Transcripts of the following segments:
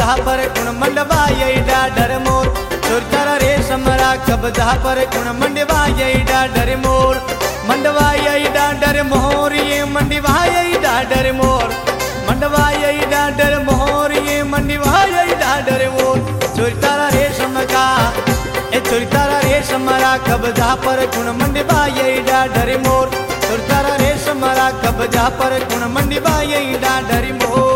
कब्जा पर कुण मंडवाई डाडर मोर चोरी तारा रेशमरा कब्जा पर कुण मंडवाई डाडर मोर मंडवाई डाडर मोर ये मंडवाई डाडर मोर मंडवाई डाडर मोर ये मंडवाई डाडर मोर चोरी तारा रेशम का ए चोरी तारा रेशमरा कब्जा पर कुण मंडवाई डाडर मोर चोरी तारा रेशमरा कब्जा पर कुण मंडवाई डाडर मोर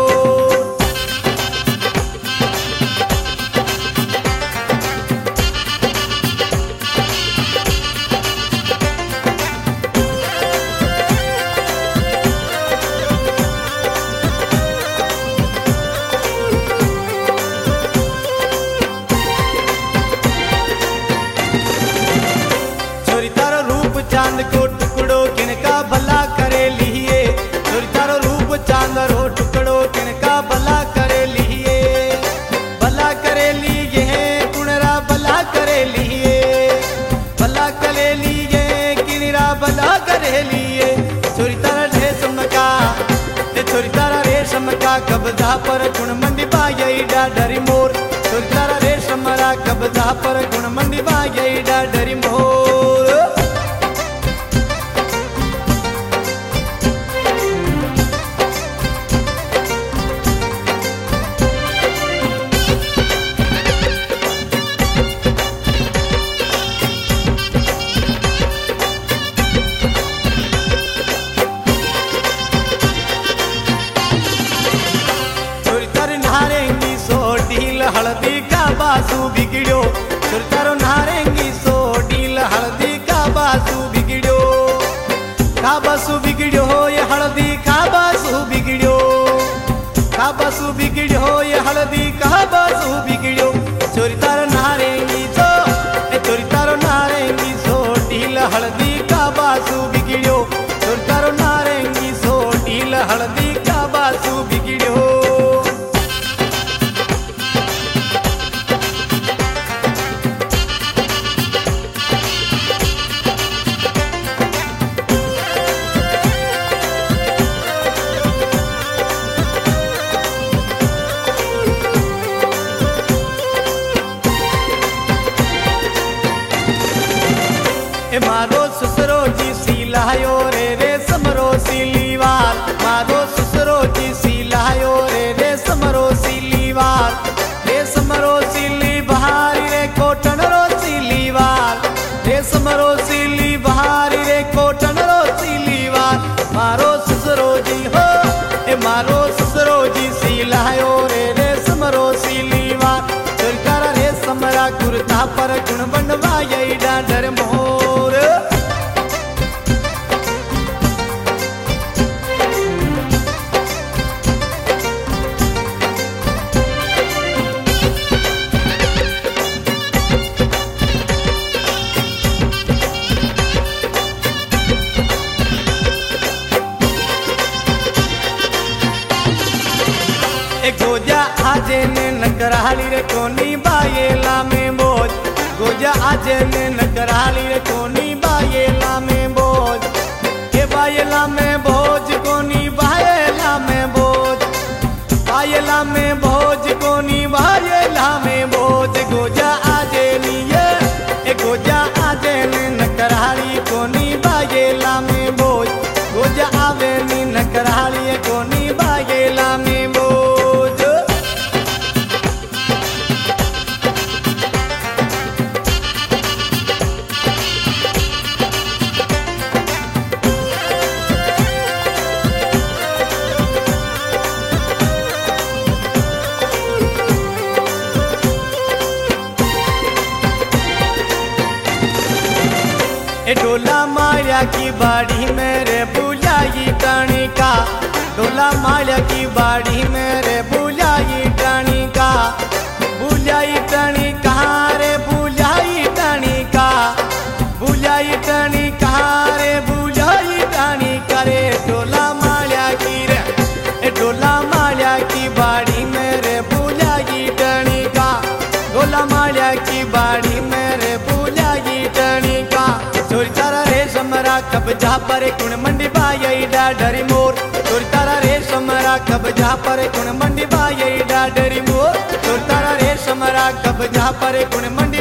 चांद को टुकड़ो किनका भला करे लिए चोरी तारो रूप चांद रो टुकड़ो किनका भला करे लिए कुणरा भला करे लिए किनरा भला करे लिए चोरी तारा रेशम का कब्जा पर कुण मंडी बाई डाडरी मोर चोरी तारा रेशमरा कब्जा पर कुण मंडी बाई डाडरी मोर हल्दी का बासु बिगड़ो चोरी तारो नारेंगी सो डील हल्दी का बासु बिगड़ो ये हल्दी का बासु बिगड़ो ये हल्दी का बासु बिगड़ो चोरी तारो नारेंगी सो डील हल्दी का बासु बिगड़ो चोरी तारो नारेंगी सो डील हल्दी का बासु बिगड़ो मारो ससुरो जी सीलायो रे समरो सीलीवार मारो ससुरो जी सीलायो रे समरो सीलीवार रे समरो सीली बहारी रे कोटन रो सीलीवार रे समरो सीली बहारी रे कोटन रो सीलीवार मारो ससुरो जी हो ए मारो ससुरो जी सीलायो रे समरो सीलीवार चोरी तारा रे समरा कुर्ता पर गुण बनवाई डाडर मोर गोजा आजे ने नकराली रे कोनी बायेला में बोझ गोजा आजे ने नकराली रे कोनी बायेला में बोझ ये बायेला में बोझ कोनी बायेला में बोझ कोनी बायेला में बोझ गोजा आजे लिए ए गोजा आजे ने नकराली कोनी बायेला में बोझ गोजा आवे नी नकराली कोनी बायेला में बोझ डोला माया की बाड़ी मेरे बुलाई टाणी का डोला माया की बाड़ी मेरे बुलाई टाणी का बुलाई टाणी कहाँ रे बुलाई टाणी का बुलाई टाणी कहाँ रे बुलाई टाणी करे डोला माया की रे डोला माया की बाड़ी मेरे बुलाई टाणी का डोला माया की बाड़ी मेरे बुलाई टाणी का चोरी तारा रेशमरा कब्जा पर कुण मंडी बाई डाडरी मोर चोरी तारा रेशमरा कब्जा पर कुण मंडी बाई डाडरी मोर। जहाँ पर गुण मंडी